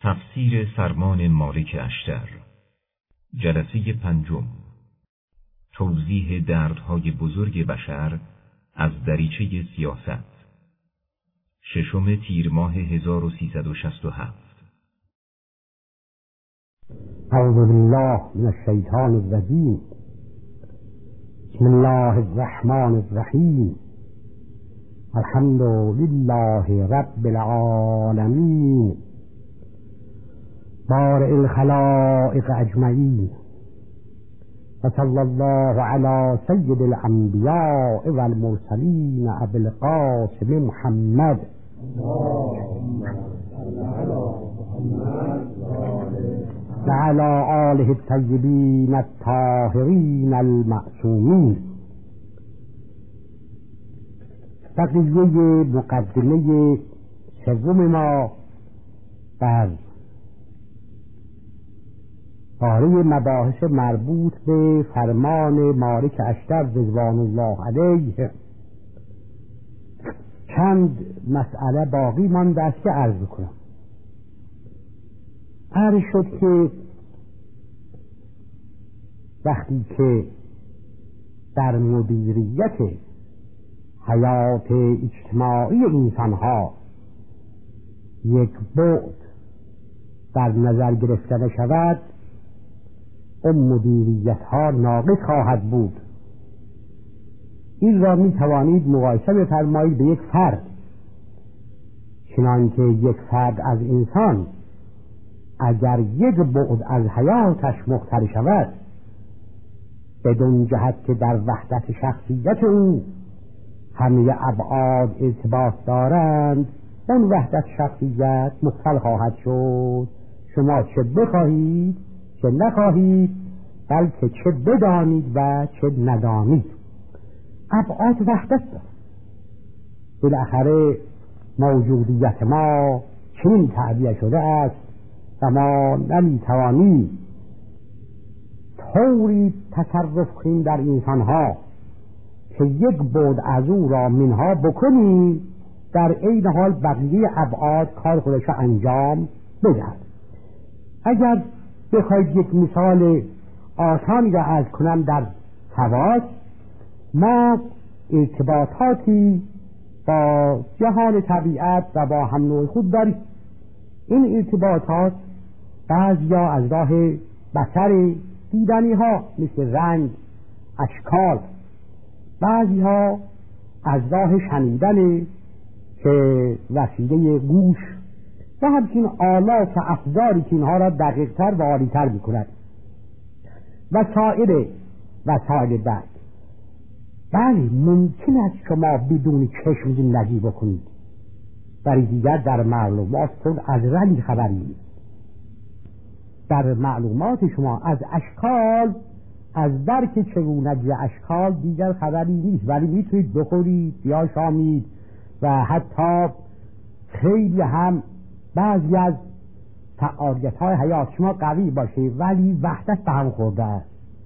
تفسیر فرمان مالک اشتر، جلسه 5. توضیح دردهای بزرگ بشر از دریچه سیاست، 6 تیر ماه 1367. اعوذ بالله من الشیطان الرجیم. بسم الله الرحمن الرحیم. الحمد لله رب العالمین، بارئ الخلائق اجمعین، و صلی الله علی سید الانبیاء و المرسلین ابی القاسم محمد و علی آله الطیبین الطاهرین المعصومین. بقیه مقدمه سوم ما بر باره مباحث مربوط به فرمان مالک اشتر رضوان الله علیه چند مسئله باقی مانده است که عرض کنم. عرض شد که وقتی که در مدیریت حیات اجتماعی انسانها یک بعد در نظر گرفته نشود، اون مدیریت ها ناقص خواهد بود. این را می توانید مقایسه بفرمایید به یک فرد، چنانکه یک فرد از انسان اگر یک بعد از حیاتش مختل شود، بدون جهت که در وحدت شخصیت او همه ابعاد ارتباط دارند، اون وحدت شخصیت مختل خواهد شد. شما چه بخواهید چه نخواهید، بلکه چه بدانید و چه ندانید، ابعاد وحدت دارد. بالاخره موجودیت ما چنین تعبیه شده است و ما نمیتوانیم طوری تصرف کنیم در انسانها که یک بعد از او را منها بکنیم، در عین حال بقیه ابعاد کار خودش را انجام بدهد. اگر بخواید یک مثال آسانی را عرض کنم در خواص، ما ارتباطاتی با جهان طبیعت و با هم نوع خود داریم. این ارتباطات بعضیا از راه بصر دیدنی ها مثل رنگ، اشکال، بعضی ها از راه شنیدن که وسیله گوش و همچنین آلات و افزاری که اینها را دقیق تر و عالی تر می کند و سایر وسایل درک. بله، ممکن است شما بدون چشم زندگی بکنید، برای دیگر در معلومات خود از رنگ خبری نیست، در معلومات شما از اشکال، از درک چگونگی اشکال دیگر خبری نیست، ولی میتونید بخورید یا شامید و حتی خیلی هم بعضی از فعالیت‌های حیات شما قوی باشه ولی وحدت به هم خورده است.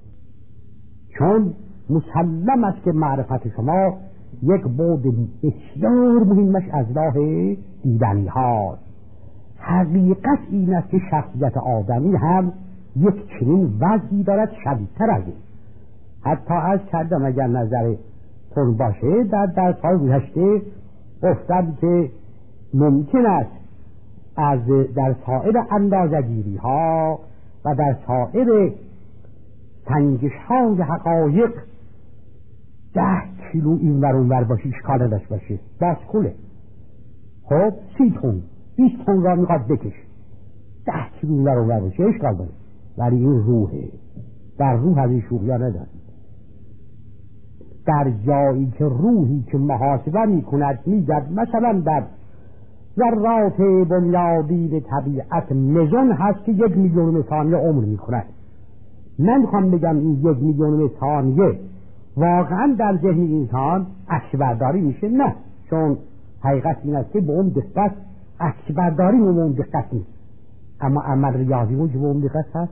چون مسلم است که معرفت شما یک بعد بسیار مهمش از راه دیدنی هاست. حقیقت این است که شخصیت آدمی هم یک چنین وضعی دارد شدیدتر از این. حتی از کردم اگر نظر تون باشه در درس‌های گذشته گفتم که ممکن است در سایر اندازه‌گیری ها و در سایر سنجش های حقایق 10 کیلو این ور اون ور باشه، اشکال نداشت باشه، باسکوله. خب 30 تن 20 تن را میخواد بکش، 10 کیلو این ور اون ور باشه، اشکال داره. ولی این روحه، در روح از این شوخی ها ندارید. در جایی که روحی که محاسبه میکند میگد مثلا در ذرات بنیادی طبیعت مزون هست که 1 میلیون ثانیه عمر میکند، من میخوام بگم این 1 میلیون ثانیه واقعا در ذهن انسان عکس برداری میشه؟ نه، چون حقیقت این است که به اون دقت عکس برداری به اون دقت نیست، اما عمل ریاضی اون که به اون دقت هست.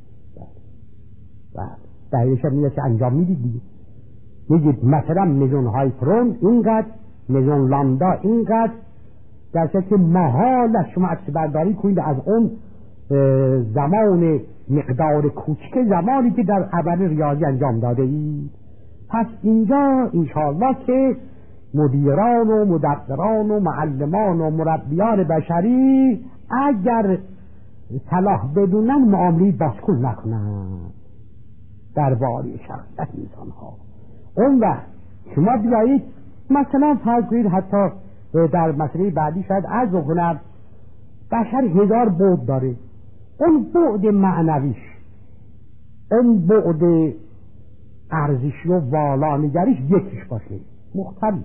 دلیلش هم این است که انجام میدید دیگه. میگید مثلا میزون هایپرون اینقدر، میزون لامدا اینقدر، درسته که محال است شما عکس برداری کنید از اون زمان مقدار کوچک زمانی که در عمل ریاضی انجام داده اید. پس اینجا انشاءالله که مدیران و مدبران و معلمان و مربیان بشری اگر صلاح بدونن معامله بازکن نکنن درباره شخصیت انسان ها. اون وقت شما بیایید مثلا فرض کنید حتی در مسئله بعدی شاید عرض بکنم بشر 1000 بعد داره. اون بعد معنویش، اون بعد ارزشی و والانگریش یکیش باشه مختلف.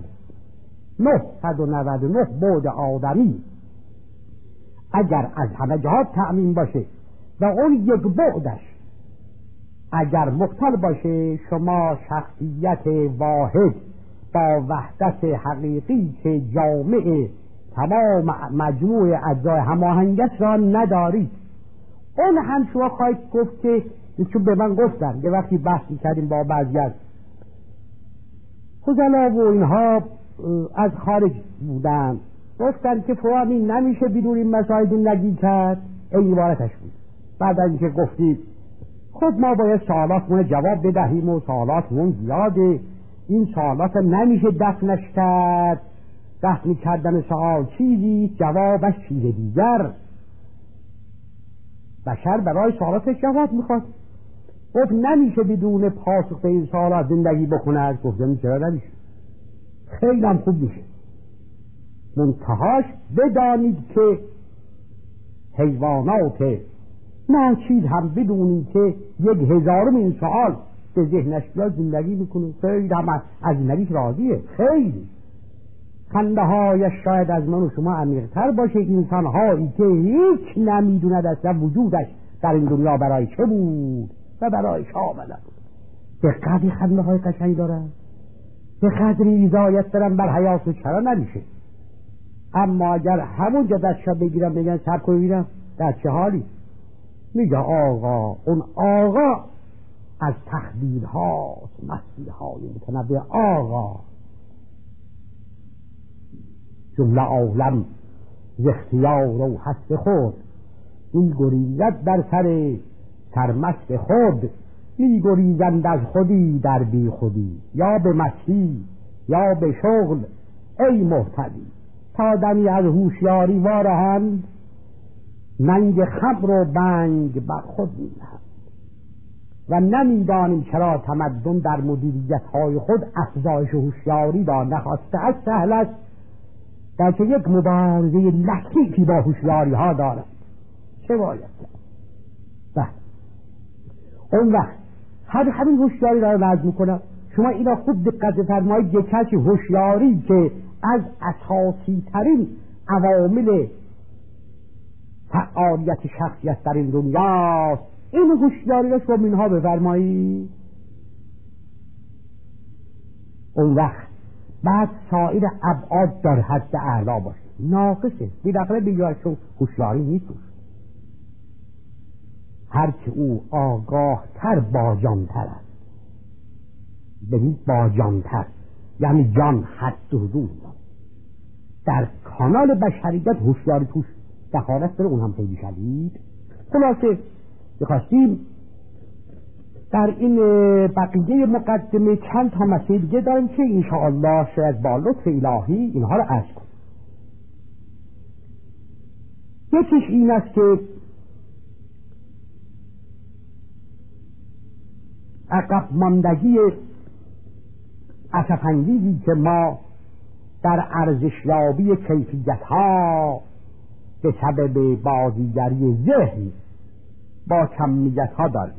999 بعد آدمی اگر از همه جهات تأمین باشه و اون یک بعدش اگر مختل باشه، شما شخصیت واحد با وحدت حقیقی که جامع تمام مجموع اجزای هماهنگش را ندارید. اون هم شما خواهید گفت که چون به من گفتن که وقتی بحث می‌کردیم با بعضی از خزلا و اینها از خارج بودن، گفتن که فلانی نمیشه بدون این مسائل نگی کرد. این عبارتش بود. بعد از اینکه گفتید خب ما باید سوالاتمون جواب بدهیم و سوالاتمون زیاده، این سوالات نمیشه دفنش کرد، دفن کردن سوال چیزی جوابش چیز دیگر. بشر برای سوالاتش جواب میخواد. خب نمیشه بدون پاسخ به این سوالات زندگی بکنه. گفتم چرا نمیشه؟ خیلی هم خوب میشه. منتهاش بدانید که حیوانات ناچیز هم بدونید که 1000 این سوال به ذهنش بیاد زندگی میکنه. خیلی هم از زندگیش راضیه. خیلی خنده هایش شاید از من و شما عمیق‌تر باشه. انسان هایی که هیچ نمیدوند اصلا وجودش در این دنیا برای چه بود و برای چه آمده بود. به قدری خنده های قشنگ دارن، به قدری رضایت دارن بر حیات و چرا نمیشه. اما اگر همون جا دستشا بگیرم بگن سب کنی ببینم در چه حالی، میگه آقا اون آقا از تخدیر هاست، مسیح های متنبه آقا جمله عالم ز اختیار و حس خود، این گریزد در سر سرمست خود، می گریزند از خودی در بی خودی، یا به مستی یا به شغل ای محتدی، تا دمی از هوشیاری وارهند، ننگ خمر و بنگ بر خود می‌نهند و نمیدانیم چرا تمدن در مدیریت های خود افزایش هوشیاری را نخواسته. از سهل است در که یک مبارزه لطیفی با هوشیاری ها دارد. چه باید کرد؟ اون وقت همین هوشیاری را نظم میکنم. شما اینا خوب دقت فرمایید. یک کسی هوشیاری که از اساسی ترین عوامل فعالیت شخصیت در این دنیاست، این هوشیاری را شما اینها بفرمایید. اون وقت بعد سایر ابعاد در حد اعلا باشه، ناقصه بی‌دخله بی‌جای چون هوشیاری نیست. هر که او آگاه تر با جانتر است، ببین با جانتر یعنی جان حد و حدود در کانال بشریت هوشیاری توش دخالت داره، اون هم خیلی شدید. خلاصه بخواستیم در این بقیه مقدمه چند تا مسئله دیگه داریم که انشاءالله شاید با لطف الهی اینها رو عرض کنیم. یکیش این است که عقب ماندگی اسف‌انگیزی که ما در ارزشیابی کیفیت‌ها به سبب بازیگری ذهن با کمیت‌ها داریم.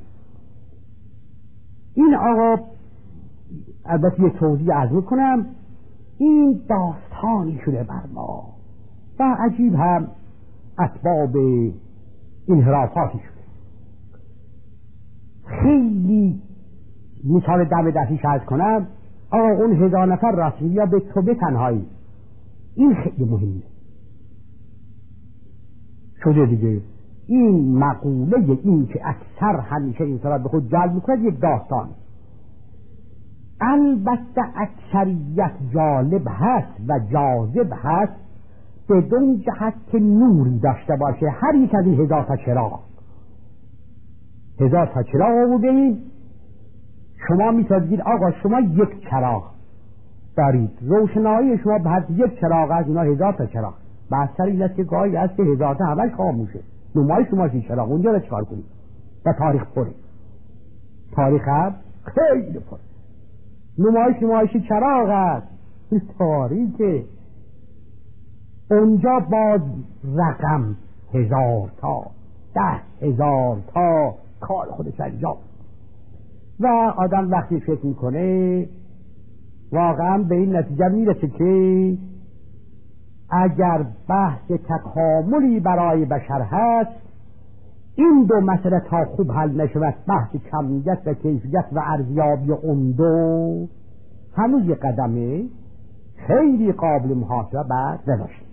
این آقا البته یه توضیح عرض میکنم، این داستانی شده بر ما و عجیب هم اسباب انحرافاتی شده. خیلی مثال دم دستی عرض کنم. آقا اون 1000 نفر رسمی یا به تو به تنهایی، این خیلی مهمه شده دیگه. این مقوله این که اکثر همیشه انسان به خود جلب میکنه یک داستان. البته اکثریت جالب هست و جاذب هست، بدون جهت که نوری داشته باشه. هر یک از این 1000 تا چراغ 1000 تا چراغ آوردین، شما میتونید آقا شما یک چراغ دارید، روشنایی شما به حد یک چراغ از اینا 1000 تا چراغ. بحث این است که گاهی هست که 1000 تا همش خاموشه. نمایش شما چراغ اونجا رو چکار کنید؟ و تاریخ پره، تاریخ هم خیلی پره. نمایش چراغ است، تاریخه. اونجا باز رقم 1000 تا 10,000 تا کار خودش انجام. و آدم وقتی فکر میکنه واقعا به این نتیجه میرسه که اگر بحث تکاملی برای بشر هست، این دو مسئله تا خوب حل نشود، بحث کمیت و کیفیت و ارزیابی اون دو هنوز یک قدمه خیلی قابل محاسبه بعد نداشت.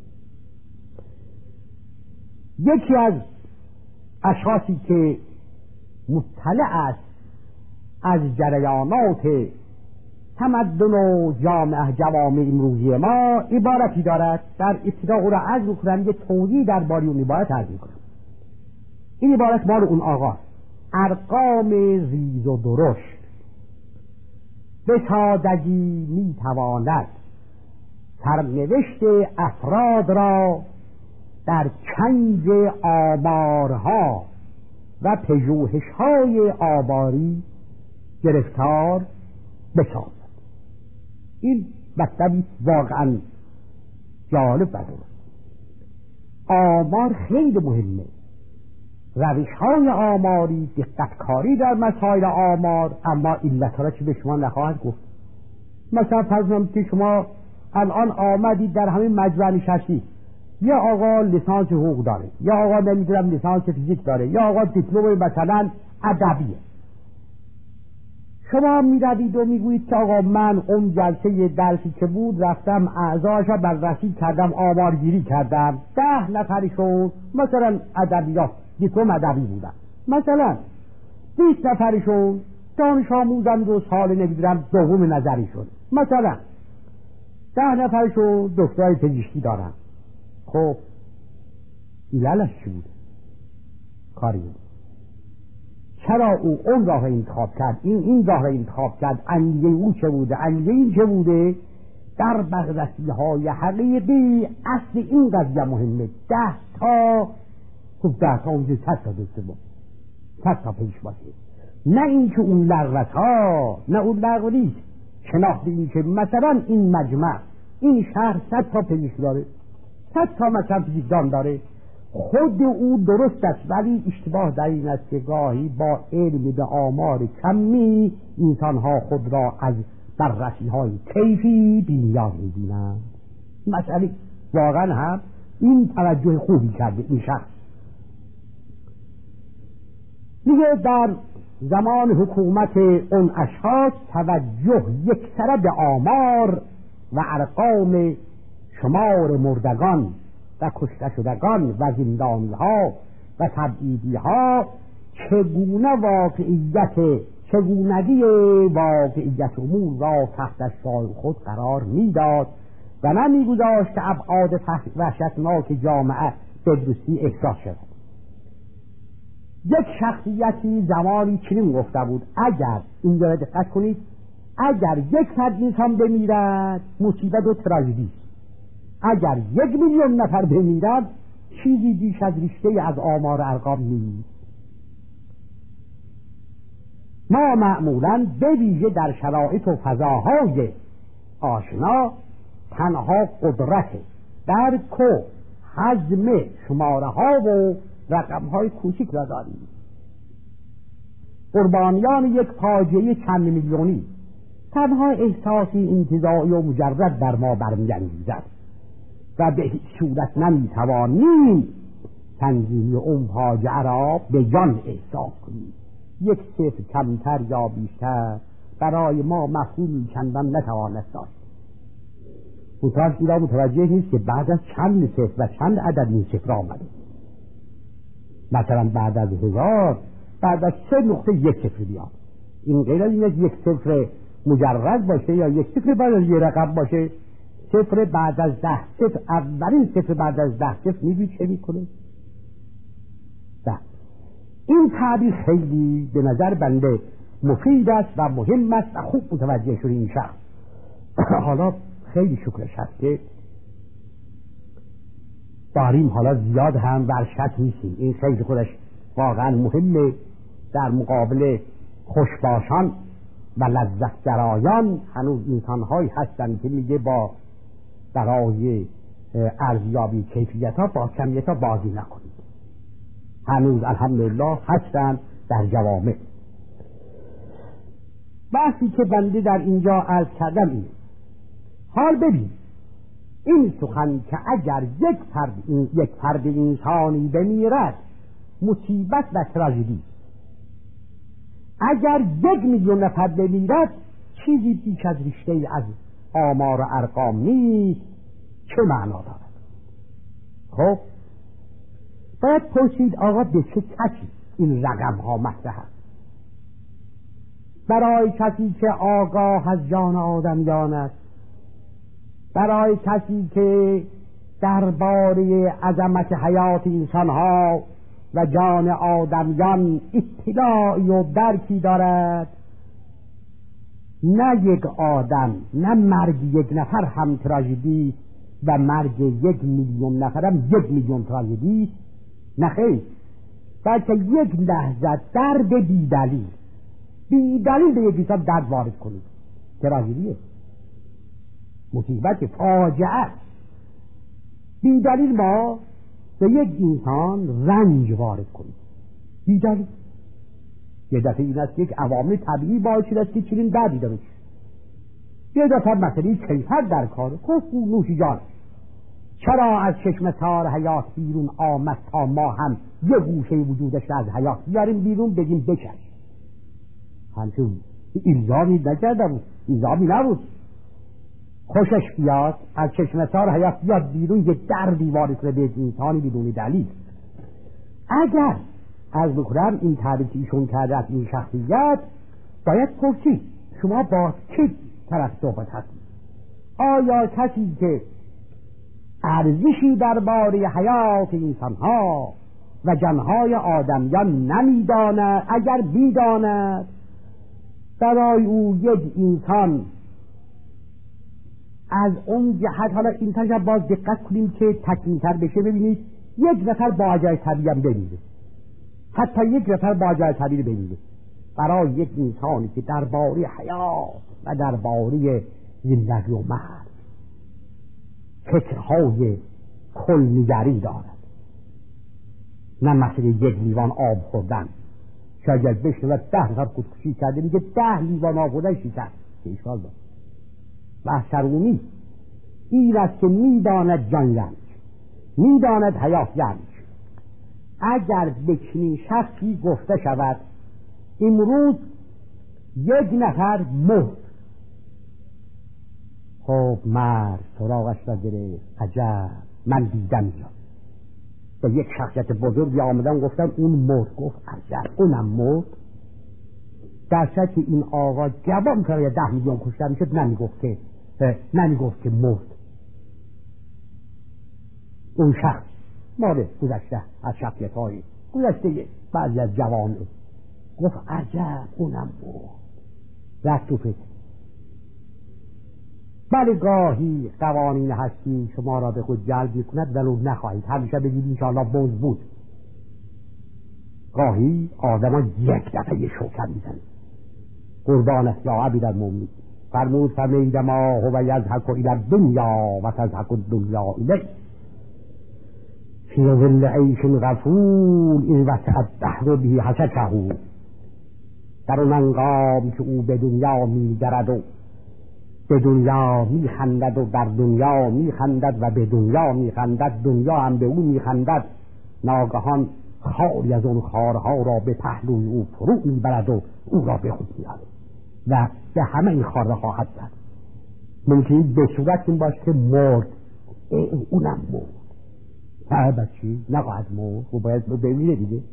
یکی از اشخاصی که مطلع است از جریانات تمدن و جوامع امروزی ما عبارتی دارد. در ابتدا او را عرض می‌کنم، یه توضیح درباره اون عبارت عرض می‌کنم. این عبارت مال اون آقا: ارقام ریز و درشت به سادگی میتواند سرنوشت افراد را در چنگ آمارها و پژوهش‌های آماری گرفتار بسازد. این مطلبی واقعا جالب و درست. آمار خیلی مهمه، روش‌های آماری، دقتکاری در مسائل آمار. اما علت‌ها را چه به شما نخواهد گفت. مثلا فرض کنید که شما الان آمدید در همین مجمع نشستید، یا آقا لیسانس حقوق داره، یا آقا نمیدونم لیسانس فیزیک داره، یا آقا دیپلم مثلا ادبیه. شما میروید و میگویید که آقا من اون جلسه درسی که بود رفتم اعضاشا بررسی کردم، آمارگیری کردم، 10 نفرشون مثلا ادبیات دیپلم ادبی بودن، مثلا 20 نفرشون دانش آموزند و سال نمیدونم دوم نظری شد، مثلا 10 نفرشون دکترای پزشکی دارن. خب علتش چی بود؟ کاری بود. چرا او اون راه انتخاب کرد، این راه انتخاب کرد؟ انگیزه او چه بوده؟ انگیزه این چه بوده؟ در بررسی‌های حقیقی اصل این قضیه مهمه. 10 تا خب 10 تا اونجا 100 تا دسته بود، 100 تا پیش باشه. نه این که اون لغوت ها، نه اون لغو نیست. شناخت این که مثلا این مجمع، این شهر 100 تا پزشک داره، 100 تا مثلا فیزیکدان داره. خود او درست است، ولی اشتباه در این است که گاهی با علم به آمار کمی انسانها خود را از بررسی های کیفی بی‌نیاز می‌بینند. مسئله واقعا هم این توجه خوبی کرده این شخص. میگه در زمان حکومت اون اشخاص توجه یکسره به آمار و ارقام شمار مردگان و کشته شدگان و زندانی ها و تبعیدی ها چگونگی واقعیت امور را تحت شعار خود قرار میداد و نمیگذاشت که ابعاد وحشتناک جامعه به درستی احساس شد. یک شخصیتی زمانی چنین گفته بود: اگر اینجا دقت کنید، اگر 100 انسان بمیرد مصیبت و تراژدی، اگر 1,000,000 نفر بمیرد چیزی بیش از رشته از آمار ارقام نیست. ما معمولاً به ویژه در شرایط و فضاهای آشنا تنها قدرت درک و هضم شماره ها و رقم های کوچک را داریم. قربانیان یک فاجعه چند میلیونی تنها احساسی انتزاعی و مجرد در ما برمی‌انگیزد و به هیچ صورت نمیتوانیم تنظیم اون فاجعه را به جان احساس کنیم. 1 صفر کمتر یا بیشتر برای ما مفهومی چندان نتوانست داشت. متوجه نیست که بعد از چند صفر و چند عدد این صفر آمده. مثلا بعد از 1000 بعد از 3.1 صفر بیاد. این غیر از این 1 صفر مجرد باشه یا 1 صفر بعد از یه رقم باشه. صفر بعد از 10 صفر، اولین صفر بعد از 10 صفر می‌بینید چه میکنه؟ این تعبیر خیلی به نظر بنده مفید است و مهم است و خوب متوجه شده این شخص. حالا خیلی شکرش هست که داریم حالا زیاد هم ورشت نیستیم. این خیلی خودش واقعا مهمه. در مقابل خوشباشان و لذت گرایان هنوز انسان‌هایی هستند که میگه با برای ارزیابی کیفیت ها با کمیت ها بازی نکنید. هنوز الحمدلله هستند در جوامع. بحثی که بنده در اینجا عرض کردم اینه. حال ببین این سخن که اگر یک فرد انسانی بمیرد مصیبت و تراژدی، اگر 1,000,000 نفر بمیرد چیزی بیش از رشته از آمار و ارقام نیست. چه معنا دارد؟ خب باید پرسید آقا به چه کسی این رقم ها مطرح است؟ برای کسی که آگاه از جان آدمیان است، برای کسی که درباره عظمت حیات انسان ها و جان آدمیان اطلاعی و درکی دارد. نه یک آدم، نه مرگ 1 نفر هم تراژدی و مرگ 1,000,000 نفر هم 1,000,000 تراژدی. نه خیر، بلکه یک لحظه درد بیدلیل به یک انسان درد وارد کنید تراژدیه، مصیبت، فاجعه. بیدلیل ما به یک انسان رنج وارد کنید بیدلیل. یه دفعه این است که یک عوامل طبیعی باعث شده است که چنین دردی داره. یه دفعه مثلا کیفر در کار، خب نوش جان، چرا از چشم تار حیات بیرون آمد تا ما هم یه گوشه وجودش از حیات بیاریم بیرون بگیم بکش. همچون الزامی نکردم، الزامی نبود. خوشش بیاد از چشم تار حیات بیاد بیرون یه دردی وارد کنه به انسانی بدون دلیل. اگر از بکنم این تعریفی ایشون کرده از این شخصیت، باید پرسید شما با چه طرف صحبت هستید؟ آیا کسی که ارزشی درباره حیات انسانها و جانهای آدمیان نمیداند، اگر بیداند برای او یک انسان از اون جهت، حالا این تجربه باز دقت کنیم که تکمیل‌تر بشه. ببینید 1 نفر با عجای طبیعی هم بمیره، حتی 1 نفر با عجای طبیعی بمیره، برای یک انسانی که درباره حیات و درباره زندگی و مرگ فکرهای کل‌نگری دارد، نه مثل 1 لیوان آب خوردن. شاید بشنود 10 نفر خودکشی کرده میگه 10 لیوان آب خوردن شکست. انشاءالله بحثرونی این است که میداند جان رنج، میداند حیات رنج. اگر به چنین شخصی گفته شود امروز 1 نفر مرد، خب مرد سراغش را گرفت، عجب من دیدم اینجا با یک شخصیت بزرگی آمدن گفتن اون مرد، گفت عجب اونم مرد. در صورتی که این آقا جواب کرده 10 میلیون کشته میشد نمیگفت که مرد. اون شخص مال گذشته از شخصیت های گذشته بعضی از جوانه گفت عجب اونم مرد. رفت تو فکر. بله گاهی قوانین هستی شما را به خود جلب می‌کند ولو نخواهید، همیشه بگید انشاءالله بوز بود. گاهی آدم ها 1 دفعه شوکر میزنه. قربانت یا عبید المؤمنین فرمود فرمید ما هو یضحک الی الدنیا و تضحک الدنیا الیه فی ظل عیش غفور این وسع الدهر به حششه. در اون هنگام که او به دنیا می‌گرد و به دنیا میخندد و در دنیا میخندد و به دنیا میخندد، دنیا هم به او میخندد، ناگهان خاری از اون خارها را به پهلوی او فرو میبرد و او را به خود میاره و به همه این خاره خواهد زد. ممکنه به صورت این باشه که مرد، اونم مرد، بچی نخواهد مرد و باید بمیره دیگه.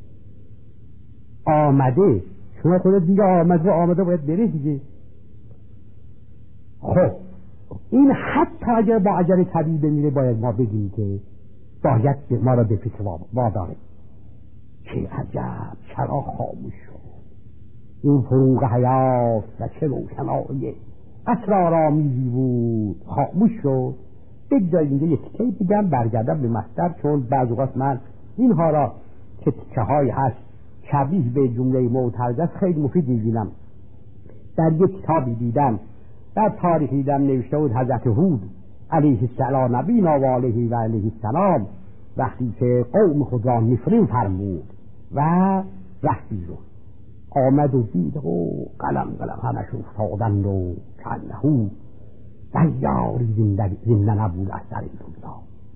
آمده، شما خودت دیگه آمده باید بره دیگه. خب این حتی اگر با اجل طبیعی بمیره باید ما بگیم که باید ما را به فکر واداره. چه عجب، چرا خاموش شد این فروغ حیات و چه روشنایی اسرارآمیزی بود، خاموش شد. بگذارید اینجا یک تیکه بگم برگردم به مصدر، چون بعض اوقات من اینها را که تیکه هایی هست شبیه به جمله معترض است خیلی مفید می‌بینم. در یک کتابی دیدم، در تاریخی دیدم نوشته بود حضرت هود علیه السلام نبینا و علیه و علیه السلام وقتی که قوم خود را نفرین فرمود و رفت بیرون، آمد و دید و قلم همش افتادند و کنهو دیاری زنده نبود از در این دنیا.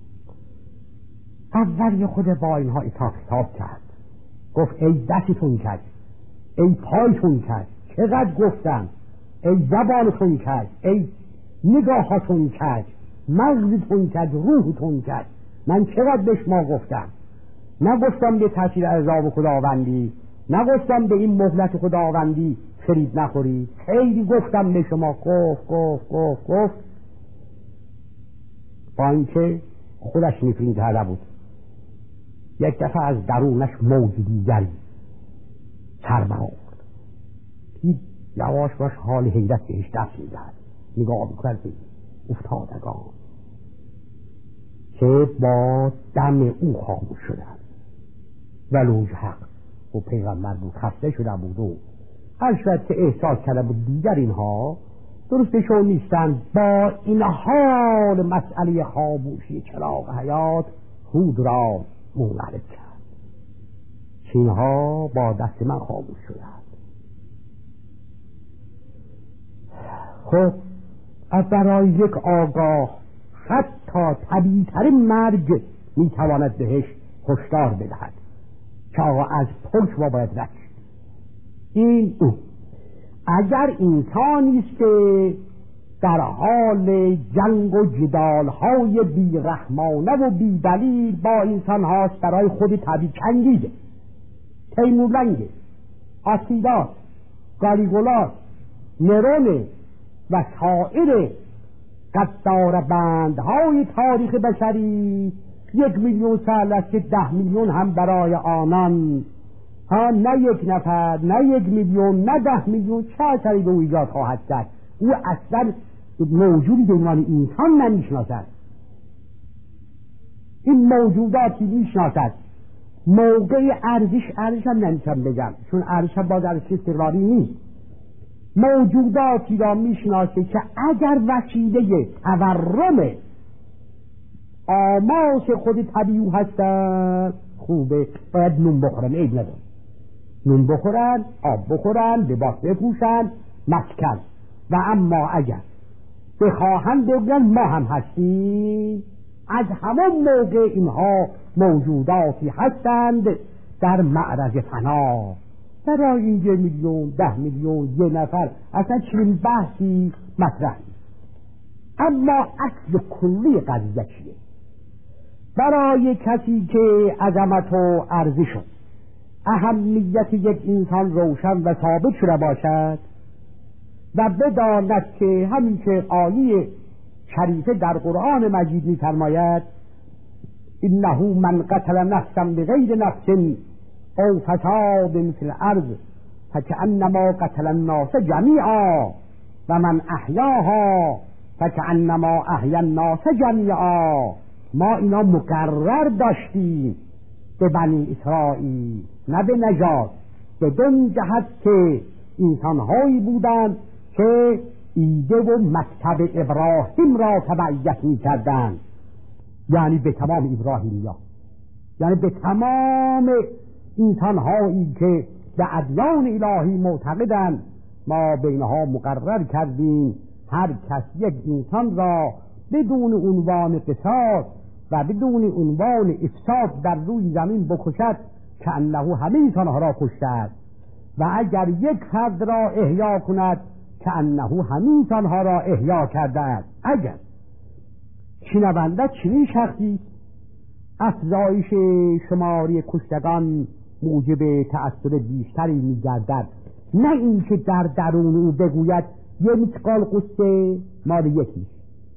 اول خود با اینها حساب کرد، گفت ای دستتون کرد، ای پایتون کرد، چقدر گفتم، ای زبانتون کرد، ای نگاهاتون کرد، مغزتون کرد، روحتون کرد. من چقدر به شما گفتم، نگفتم به تاثیر عذاب خداوندی، نگفتم به این مهلت خداوندی فرید نخورید، خیلی گفتم به شما، گفت با اینکه خودش نفرین کرده بود. یک دفعه از درونش موج دیگری سر برآورد، یواش باش حال حیرت بهش دست می‌دهد، نگاه می‌کرد به افتادگان که با دم او خاموش شدند. ولوج حق و پیغمبر بود، خسته شده بود و هر شاید که احساس کرده بود دیگر اینها درستشون نیستند. با این حال مسئله خاموشی چراغ حیات هود را منقلب کرد. اینها با دست من خاموش شدند. خب از برای یک آگاه حتی طبیعی ترین مرگ میتواند بهش هشدار بدهد که آقا از پشت ما باید رد شد. این او اگر انسانی است که در حال جنگ و جدال‌های بی‌رحمانه و بی‌دلیل با انسان هاست، برای خود طبیعی چنگیده، تیمورلنگ، آتیلا، گالیگولا، نرون و سایر قدار بندهای تاریخ بشری 1 میلیون سال است که 10 میلیون هم برای آنان، ها نه یک نفر، نه 1 میلیون، نه 10 میلیون، چه اثری به او ایجاد خواهد کرد؟ او اصلا موجودی به عنوان انسان نمیشناسد. این موجوداتی میشناسد موقع ارزش هم نمیشم بگم، چون ارزش هم باز ارزش استقراری نیست. موجوداتی را میشناسه که اگر وسیله تورم آماس خود طبیعی هستن خوبه، باید نون بخورن، عیب نداره، نون بخورن، آب بخورن، لباس بپوشن، مسکن. و اما اگر بخواهند بگن ما هم هستیم، از همان موقع اینها موجوداتی هستند در معرض فنا. برای این 1 میلیون، 10 میلیون، 1 نفر اصلا چنین بحثی مطرح نیست. اما اصل کلی قضیه چیه؟ برای کسی که عظمت و ارزش و اهمیت یک انسان روشن و ثابت شده باشد و بداند که همین که آیه شریفه در قرآن مجید می‌فرماید انه من قتل نفسا بغیر نفس او فساد فی الارض فکأنما قتل الناس جمیعا و من احیاها فکأنما احیا الناس جمیعا. ما اینا مقرر داشتیم به بنی اسرائیل، نه به نجات، به دو جهت که انسانهایی بودند که ایده و مکتب ابراهیم را تبعیت می کردند، یعنی به تمام ابراهیمیا، یعنی به تمام انسانهایی که به ادیان الهی معتقدند. ما بینها مقرر کردیم هر کس یک انسان را بدون عنوان قصاص و بدون عنوان افساد در روی زمین بکشد که انه همه انسانها را کشته است، و اگر یک فرد را احیا کند که انه همه انسانها را احیا کرده است. اگر شنونده چنین شخصی افزایش شماری کشتگان موجب تأثیر بیشتری می‌گردد، نه اینکه در درون او بگوید یه مثقال قصه مال یکی،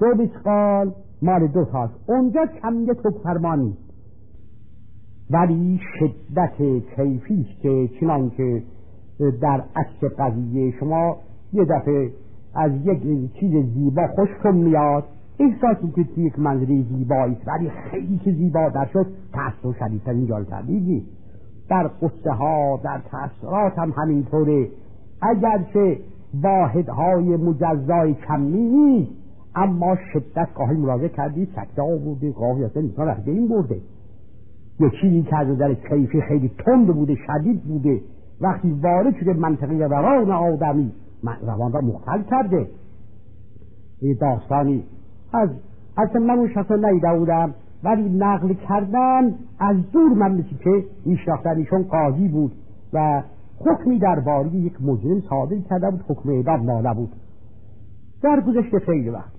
2 مسقال مال 2 تاست. اونجا کمیه توکفرمانی، ولی شدت کیفیست که چنان که در اصل قضیه شما یه دفعه از یک چیز زیبا خوشتون میاد، احساس میکنید که یک منظره زیبایی است، ولی خیلی که زیبا در شد تأثیر شدیدتر اینجا تردیدی. در قصه ها، در تأثیرات هم همینطوره. اگرچه واحدهای مجزای کمی نیست، اما شدت گاهی مراجعه کردید سکته ها بوده، گاهی اصلا انسان رفته این برده. یک چیزی که از نظر کیفی خیلی تند بوده، شدید بوده، وقتی وارد شده منطقه روان آدمی روان را مختل کرده. این داستانی اصلا من اون شخص ندیده بودم، ولی نقل کردن از دور من مثل که میشناختن. ایشون قاضی بود و حکمی درباره یک مجرم صادر کرده بود، حکم اعدام ناله بود در گذشته خیلی وقت.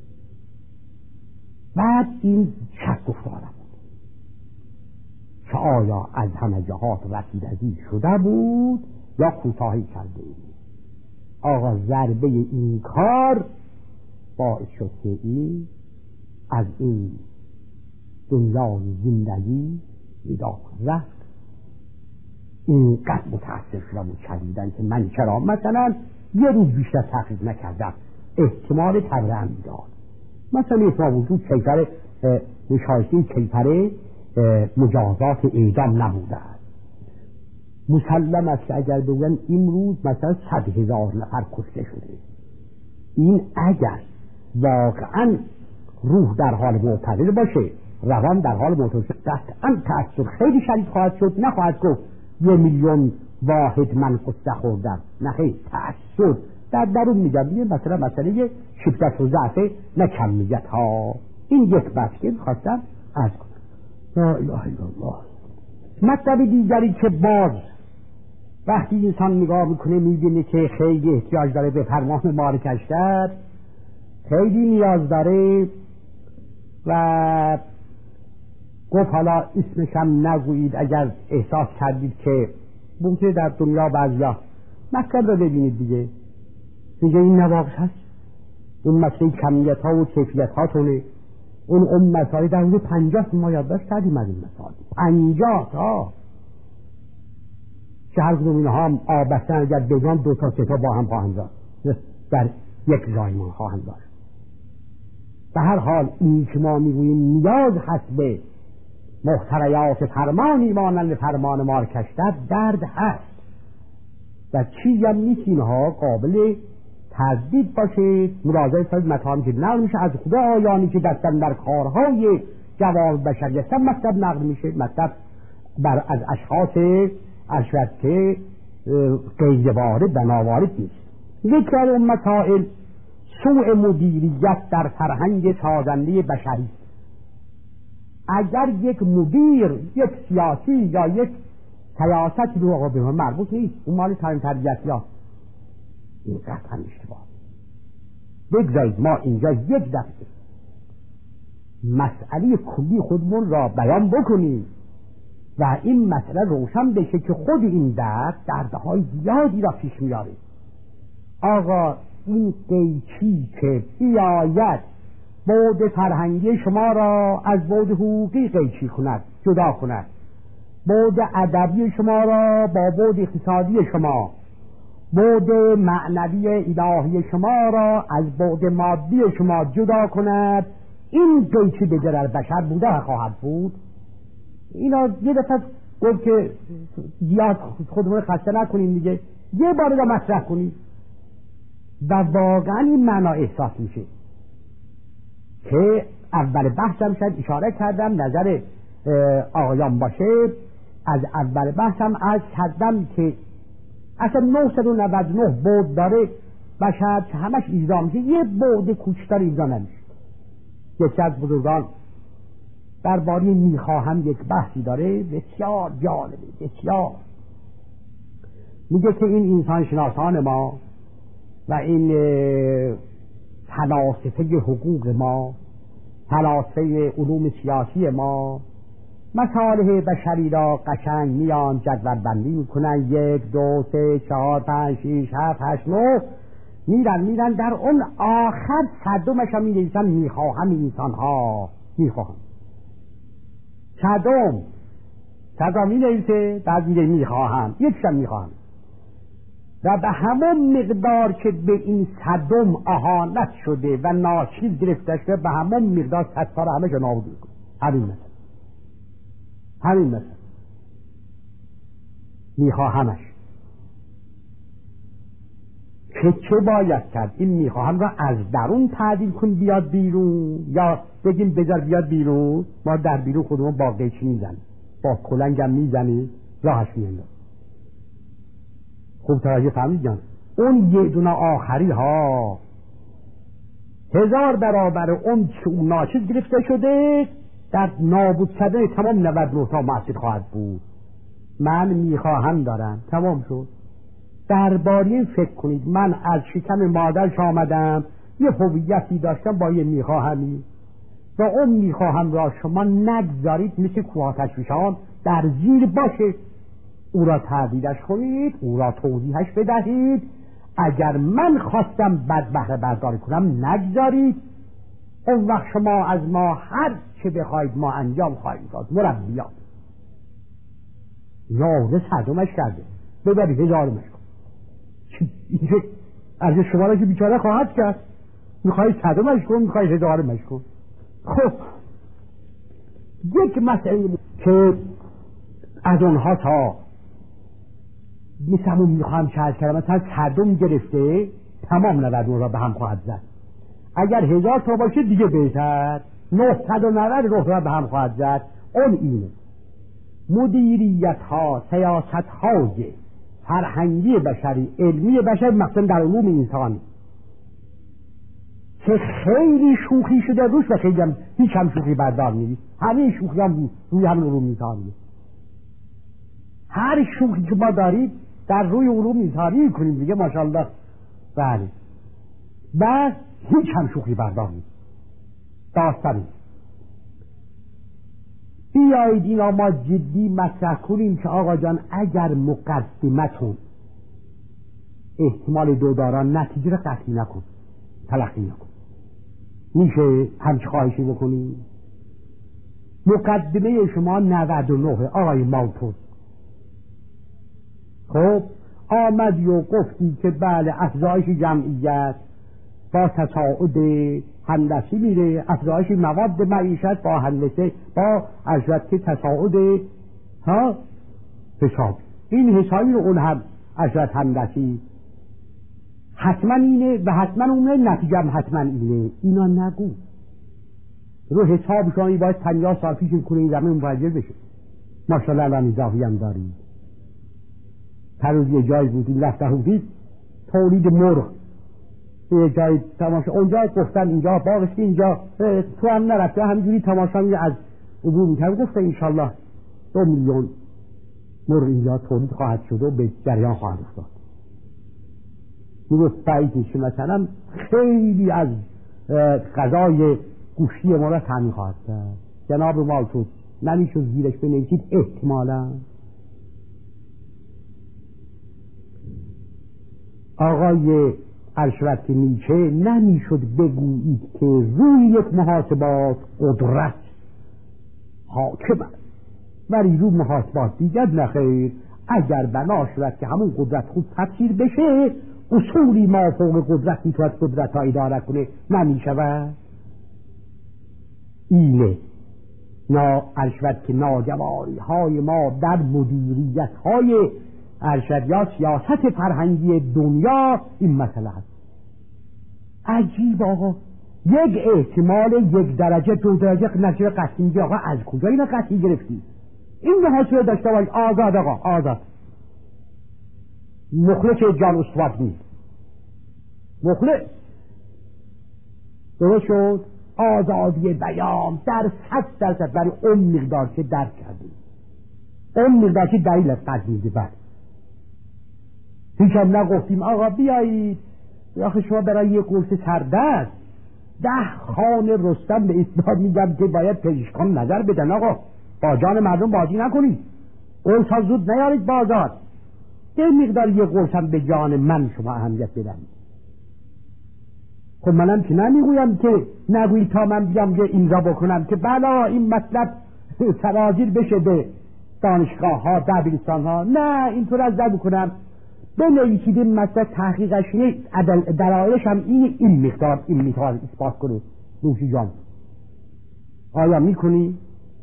بعد این شک افتادم که آیا از همه جهات رسیدگی شده بود یا کوتاهی کرده بود. آقا ضربه این کار باعث شد که این از این دنیای زندگی ودا رفت. اینقدر متأثر شدم و چریدن که من چرا مثلا یه روز بیشتر تحقیق نکردم، احتمال تبرم داد. مثلا احتمال وجود کیفر نشایسته کیفر مجازات اعدام نبوده است. مسلم است که اگر بگن امروز مثلا 100,000 نفر کشته شده، این اگر واقعا روح در حال معتدل باشه، روان در حال معتدل باشه، قطعا تأثیر خیلی شدید خواهد شد. نخواهد گفت 1,000,000 واحد من قصه خوردم، نه خیلی تأثیر در درون میگم مثلا مسئله شدت و ضعف نه کمیت ها. این یک بحث که خواستم عرض کنم. لا اله الا الله. مطلب دیگری که باز وقتی انسان نگاه میکنه میبینه که خیلی احتیاج داره به فرمان مالک اشتر، خیلی نیاز داره و گفت حالا اسمش هم نگویید اگر احساس کردید که ممکنه در دنیا بعضیا مطلب رو ببینید دیگه این نواقص هست. اون مسئله کمیت ها و کیفیت ها تونه اون مسائل در اون 50 ما یادداشت کردیم از این مسائل 50 تا که هر کدوم اینها هم آبستن اگر بگم 2 تا 3 تا با هم خواهند داشت در یک زایمان خواهند داشت. به هر حال این که ما میگوییم نیاز هست به محتریات فرمانی مانند فرمان مارکشتر درد هست و چیزی هم نیست اینها قابل تردید باشه. مراجعه کنید مطالبی که نقل میشه از خدا آیانی که دستن در کارهای جواب بشری هستن مطلب نقل میشه، مطلب از اشخاص اشرت که غیر وارد و ناوارد نیست. یکی از اون مسائل سوء مدیریت در فرهنگ سازنده بشری. اگر یک مدیر، یک سیاسی یا یک سیاست رو آقا به من مربوط نیست، اون مال تربیت یا این قطعا اشتباه. بگذارید ما اینجا یک دفعه مسئله کلی خودمون را بیان بکنیم و این مسئله روشن بشه که خود این دردهای زیادی را پیش میاره. آقا این قیچی که بیاید بعد فرهنگی شما را از بعد حقوقی قیچی کند، جدا کند، بعد ادبی شما را با بعد اقتصادی شما، بعد معنوی الهی شما را از بعد مادی شما جدا کند، این قیچی به ضرر بشر بوده خواهد بود. اینا یه دفعه گفت که زیاد خودمون خسته نکنیم دیگه، یه بار را مطرح کنیم و واقعا این معنا احساس میشه که اول بحثم شد اشاره کردم نظر آقایان باشه. از اول بحثم عرض کردم که اصلا 999 بعد داره بشر که همش ایزا میشه، یه بعد کوچکتر ایزا نمیشه. یکی از بزرگان درباره میخواهم یک بحثی داره بسیار جالبه، بسیار میگه که این انسان شناسان ما و این فلاسفه حقوق ما، فلاسفه علوم سیاسی ما مصالح بشری را قشنگ میان جدول بندی میکنن 1 2 3 4 5 6 7 8 9 میرن در اون آخر صدمش هم می‌نویسن میخواهم انسان ها میخواهم. صدم می‌نویسه بعد میگه میخواهم، یکشم میخواهم، و به همون مقدار که به این صدم اهانت شده و ناچیز گرفته شده به همون مقدار ستار همه جا نابود میکنه. همین مثل میخواهمش که چه باید کرد؟ این میخواهم را از درون تعدیل کن بیاد بیرون، یا بگیم بذار بیاد بیرون، ما در بیرون خودمون با قیچی میزنیم، با کلنگم میزنیم راهش میاندازیم. خوب توجه فهمید جان؟ اون یه دونه آخری ها 1000 برابر اون که اون ناچیز گرفته شده در نابود شدن تمام 99 تا مسجد خواهد بود. من میخواهم دارم، تمام شد. درباره این فکر کنید، من از شکم مادرش آمدم، یه هویتی داشتم با یه میخواهمی، و اون میخواهم را شما نگذارید مثل کوه تشویشان در زیر باشه، او را تعدیلش کنید، او را توضیحش بدهید. اگر من خواستم بد بهره برداری کنم نگذارید، اون وقت شما از ما هر چه بخواید ما انجام خواهید داد. مربیان یاوه صدمش کرده، ببری 1000 مش کن، اینجا از شما را که بیچاره خواهد کرد، میخواهی صدمش کن، میخواهی 1000 مش کن. خب یک مسئله که از اونها تا مثل میخواهم چه کردم، مثلا صدم گرفته تمام 99 را به هم خواهد زد. اگر 1000 تا باشه دیگه بهتر، 990 را به هم خواهد زد. اون اینه مدیریت ها، سیاست های فرهنگی بشری، علمی بشری، مثلا در علوم انسانی که خیلی شوخی شده روش و خیلی هم هیچ هم شوخی بردار نیست. همه شوخی هم روی همین علوم انسانی، هر شوخی که ما دارید در روی علوم انسانی کنیم دیگه، ماشاءالله. بله، بس هیچ هم شوخی بردار نیست. داستانی بیایید اینا ما جدی مطرح کنیم که آقا جان اگر مقدمتون احتمال 2 دارن نتیجه را قطعی نکن، تلقی نکن. میشه همچه خواهشی بکنی؟ مقدمه شما 99 آقای مالتون، خب آمدی و گفتی که بله افزایش جمعیت با تصاعد هندسی میره، افزایش مواد معیشت با هندسه با اشرت تصاعد حساب، این حسابی رو اون هم اشرت هندسی حتما اینه و حتما اونه، نتیجه هم حتما اینه. اینا نگو، رو حساب شما باید 50 سال پیش کنه این زمین مفجر بشه. ماشاءالله الان اضافی هم دارید. پروز یه جایی بودید رفته بودید تولید مرغ، یه جایی تماشا، اونجا گفتن اینجا باغشتی، اینجا تو هم نرفته، همینجوری تماشا میگه از عبور میکرد، گفته انشالله 2 میلیون مرغ اینجا تولید خواهد شد و به جریان خواهد افتاد. میگفت بعیدش مثلا خیلی از غذای گوشتی ما را تامین خواهد کرد. جناب مالتون نمیشد زیرش بنویسید احتمالا؟ آقای ارشد نیچه نمیشد بگویید که روی یک محاسبات قدرت حاکم است ولی روی محاسبات دیگر نخیر. اگر بنا شود که همون قدرت خوب تفسیر بشه، اصولی ما فوق قدرت میتواند قدرت ها اداره کنه، نمیشود. اینه ارشد که ناجواری های ما در مدیریت های ارشد یا سیاست فرهنگی دنیا این مسئله هست. عجیب آقا، یک احتمال 1 درجه 2 درجه نتیجه قطعی میگه. آقا از کجا اینا قطعی گرفتی؟ این به حاصل داشته باید آزاد. آقا آزاد، مخلص جان استواد نیست، مخلص درست شد. آزادی بیان در 100% برای اون مقدار که درک کردیم، اون مقدار که دلیل قضیه میده. بعد هیچ هم نگفتیم آقا بیایید آخه شما برای یک قرص سردست 10 خانه رستم به اصلاح میگم که باید پزشکان نظر بدن. آقا با جان مردم بازی نکنید، قرص زود نیارید بازار، یه مقدار یه قرص هم به جان من شما اهمیت بدن. خب منم که نمیگویم که نگویی تا من بیام که اینجا بکنم که بلا این مطلب سرازیر بشه به دانشگاه ها دبیرستان ها. نه اینطور از بکنم بنویسید این مطلب تحقیقش نیست، درایش هم این مقدار اثبات کنه. نوشی جان آیا میکنی؟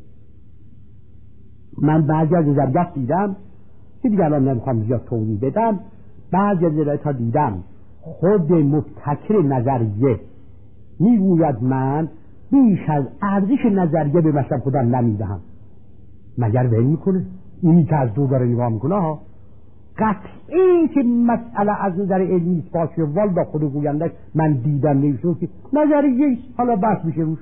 من بعضی از نظریات دیدم که دیگه الان نمیخوام زیاد توضیح بدم، بعضی از نظریات ها دیدم خود مبتکر نظریه میگوید من بیش از ارزش نظریه به مطلب خودم نمیدهم. مگر ول میکنه؟ اینی که از دور داره نگاه میکنه ها قطعی که مسئله از نظر علمی اثبات شده والا خود گوینده من دیدم نمیشه که نظریه حالا بحث میشه روش.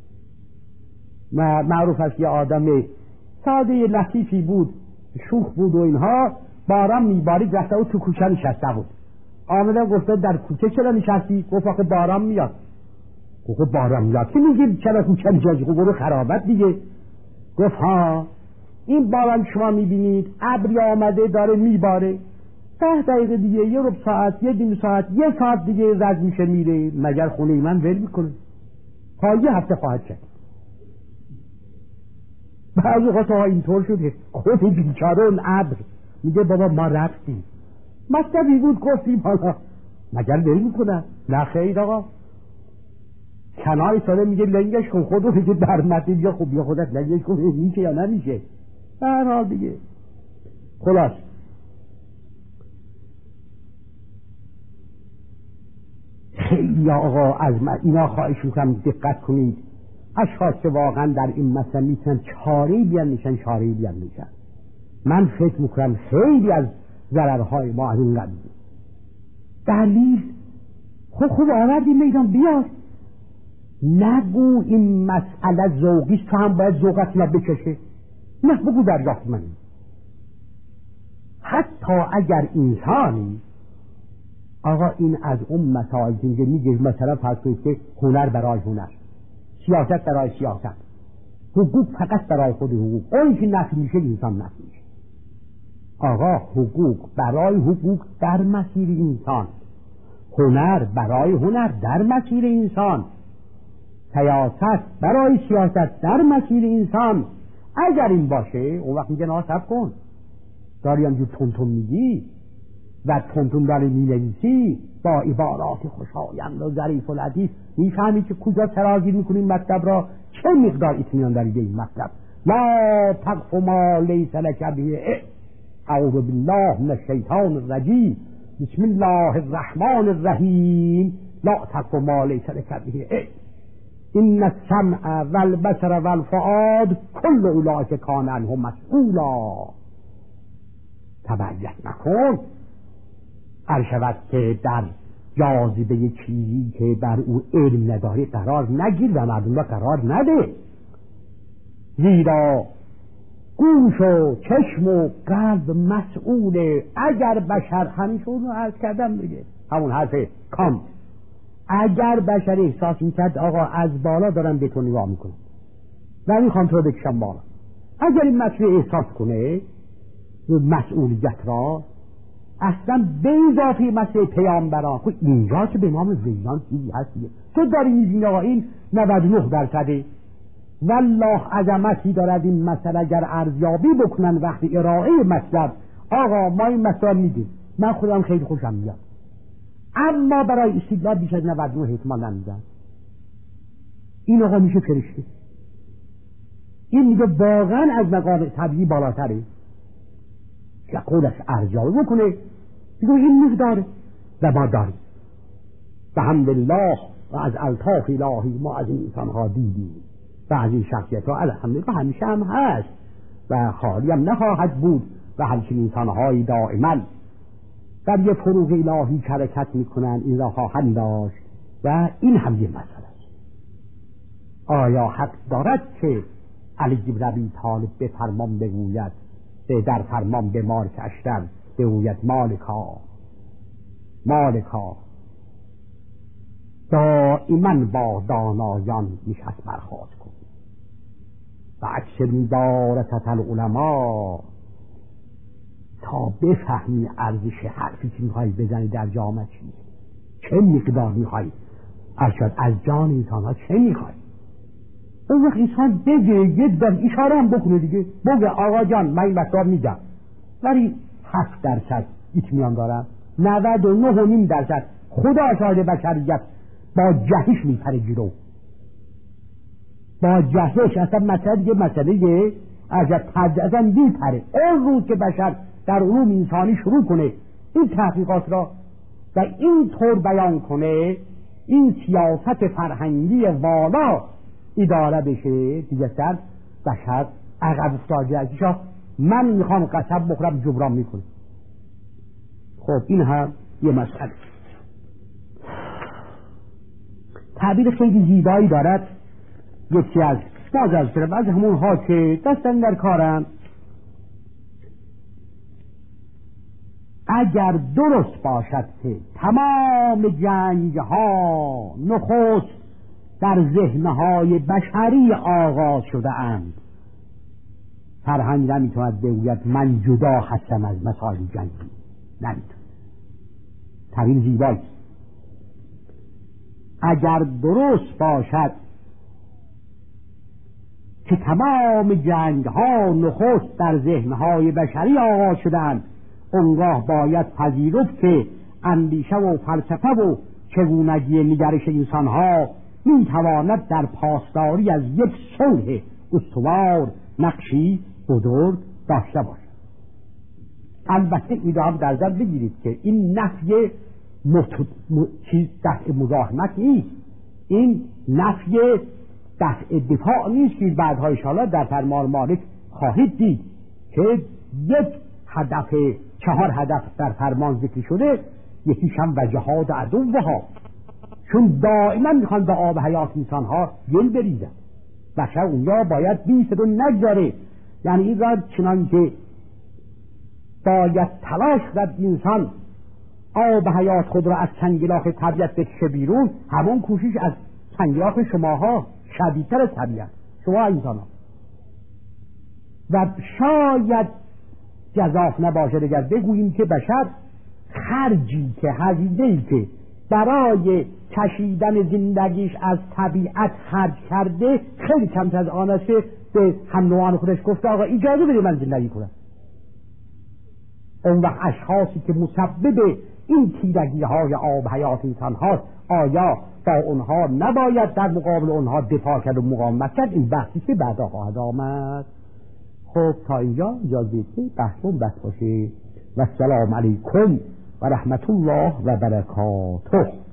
معروف است یه آدم ساده لطیفی بود، شوخ بود و اینها، باران میبارید رفته و تو کوچه نشسته بود. آمده گفته در کوچه چرا نشستی؟ گفت آخه باران میاد. گفت باران میاد که میگی چرا کوچه نشستی؟ گفت خرابت دیگه. گفت ها این باران شما میبینید ابری آمده داره میباره، 10 دقیقه دیگه، یه ربع ساعت، یه نیم ساعت، یه ساعت دیگه رد میشه میره، مگر خونه من ول میکنه؟ تا یه هفته خواهد شد. بعضی وقتا اینطور شده خود بیچاره اون ابر میگه بابا ما رفتیم، مطلبی بود گفتیم حالا مگر ول میکنه؟ نه خیر آقا، کنای ساله میگه لنگش کن، خودو میگه برمتی بیا خوب بیا خودت لنگش کن، میشه یا نمیشه؟ در حال دیگه خلاص خیلی آقا از اینا خواهش میکنم دقت کنید. اشخاص که واقعا در این مسئله میتونن چاره‌ای بیان میشن چاره‌ای بیان میشن. من فکر میکنم خیلی از ضررهای ما از این قبیل. دلیل خوب آوردی میدان بیاد، نگو این مسئله ذوقیست تو هم باید ذوقت ما بکشه، نه بگو دریافت منی. حتی اگر انسانی آقا این از اون مسائل که میگه مثلا فرض کنید که هنر برای هنر، سیاست برای سیاست، حقوق فقط برای خود حقوق، اون که نفی میشه انسان نفی میشه. آقا حقوق برای حقوق در مسیر انسان، هنر برای هنر در مسیر انسان، سیاست برای سیاست در مسیر انسان. اگر این باشه اون وقت میگه ناسب کن، داری همجور تونتون میگی و تونتون داری مینویسی با عبارات خوشایند و ظریف و لطیف، میفهمی که کجا سرازیر میکنی مطلب را، چه مقدار اطمینان داری به این مطلب. لا تقف ما لیس لک به اعوذ بالله من الشیطان الرجیم بسم الله الرحمن الرحیم لا تقف ما لیس لک به ان السمع والبصر والفؤاد كل اولئک کان عنه مسئولا. تبعیت نکن ارشود که در جاذبه چیزی که بر او علم نداری قرار نگیر و مردم را قرار نده، زیرا گوش و چشم و قلب مسئوله. اگر بشر همیشون رو عرض کردم دیگه، همون حرف کانت، اگر بشر احساس میکرد آقا از بالا دارم به تو نگاه میکنم و میخوام تو رو بکشم بالا، اگر این مسئله احساس کنه مسئولیت را، اصلا به اضافه مسئله پیامبران، خود اینجا که به نام ویلان چیزی هست دیگه، تو داری میبینی آقا این 99% والله عظمتی دارد این مسئله. اگر ارزیابی بکنن وقتی ارائه مطلب، آقا ما این مسئله میدیم، من خودم خیلی خوشم میاد، اما برای استدلال بیش از 99 احتمال نمیدن. این آقا میشه فرشته، این میگه واقعا از مقام طبیعی بالاتره که قولش ارزیابی بکنه، میگه این مقداره و ما داریم و الحمدلله و از الطاف الهی ما از این انسانها دیدیم و از این شخصیت ها الحمدلله همیشه هم هست و خالی هم نخواهد بود و همچنین انسانهایی دائما در یه فروغ الهی حرکت میکنن، این را خواهند داشت و این هم یه مسئله است. آیا حق دارد که علی بن ابی طالب به فرمان بگوید، در فرمان به مالک اشتر بگوید مالکا دائما با دانایان نشست برخاست کن و اکثر دارت العلماء، تا بفهمی ارزش حرفی که میخوایی بزنی در جامعه چیست، چه مقدار میخوایی ارشد از جان انسان ها چه میخوای؟ اون وقت انسان بگه یه اشاره هم بکنه دیگه، بگه آقا جان من این مطلب میگم ولی 7% اطمینان دارم، 99.5% خدا شاهد بشریت با جهش میپره جلو، با جهش اصلا مسئله دیگه مسئله اصلا میپره. اون روز که بشر در علوم انسانی شروع کنه این تحقیقات را و این طور بیان کنه، این سیاست فرهنگی والا اداره بشه، دیگه سر بشر عقب افتاده ازشا من میخوام قسم بخورم جبران میکنه. خب این هم یه مسئله. تعبیر خیلی زیبایی دارد یکی از از همون ها که دستن در کارن، اگر درست باشد که تمام جنگ ها نخست در ذهنهای بشری آغاز شده اند، فرهنگ نمیتواند بگوید من جدا هستم از مسائل جنگی، نمیتواند. تعبیر زیبایی. اگر درست باشد که تمام جنگ ها نخست در ذهنهای بشری آغاز شدند، اونگاه باید پذیرفت که اندیشه و فلسفه و چگونگی نگرش انسان ها می تواند در پاسداری از یک صلح استوار نقشی بزرگ داشته باشد. البته ایده در نظر بگیرید که این نفی چیز دفع مزاحمت نیست، این نفی دفع دفاع نیست که بعدها انشاءالله در فرمان مالک خواهید دید که یک هدف 4 هدف در فرمان ذکر شده، یکیش هم و جهاد عدوها، چون دائما میخوان به آب حیات انسان ها گل بریزن. بشر اونجا باید بیست و نگذاره، یعنی این را چنان که باید تلاش کرد انسان آب حیات خود را از چنگلاخ طبیعت بکشه بیرون، همون کوشش از چنگلاخ شماها شدیدتر از طبیعت شما انسان ها. و شاید جزاف نباشه اگر بگوییم که بشر خرجی که هزینه‌ای که برای کشیدن زندگیش از طبیعت خرج کرده خیلی کمتر از آن است که به هم نوعان خودش گفته آقا اجازه بده من زندگی کنم. اون وقت اشخاصی که مسبب این تیرگی های آب حیات انسان هاست، آیا با اونها نباید در مقابل اونها دفاع کرد و مقاومت کرد؟ این بحثی که بعدا خواهد آمد. خب تا اینجا اجازه که بحثون بس باشه و السلام علیکم و رحمت الله و برکاته.